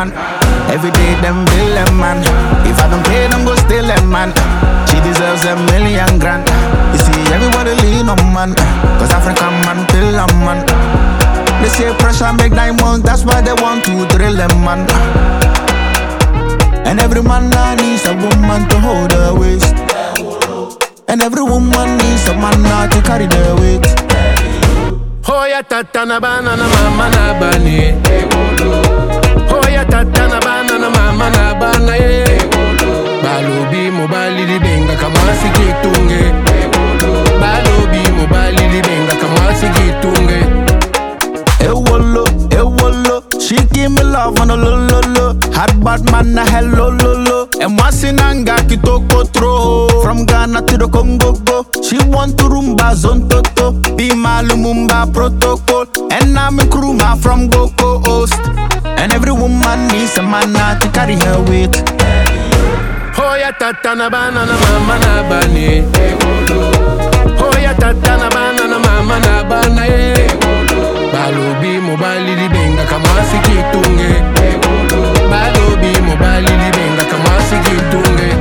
man. Every day them bill them man. If I don't pay them go steal them man. She deserves $1,000,000. You see everybody lean on man, cause African man kill a man. They say pressure make diamonds, that's why they want to drill them man. And every man now needs a woman to hold her waist. And every woman needs a man now to carry their weight. Hoya tata na banana mama na bani. Hoya tata na banana mama na bana ye. Balobi mobali li benga kama sikitunge. Balobi mobali li benga kama sikitunge. Ewolo, she give me love on a lo. Hot bad man na hello lo. And once in anga kitoko throw. From Ghana to the Congo go. She want to rumba zone toto. Be my Lumumba protocol. And I'm a crewma from Goku Coast. And every woman needs a man now to carry her weight. Hoya tata na banana mama na bani. Hoya tata na banana mama na bana ye. Balobi mobali li benga kama sikitunge. Balobi mobali li benga kama sikitunge.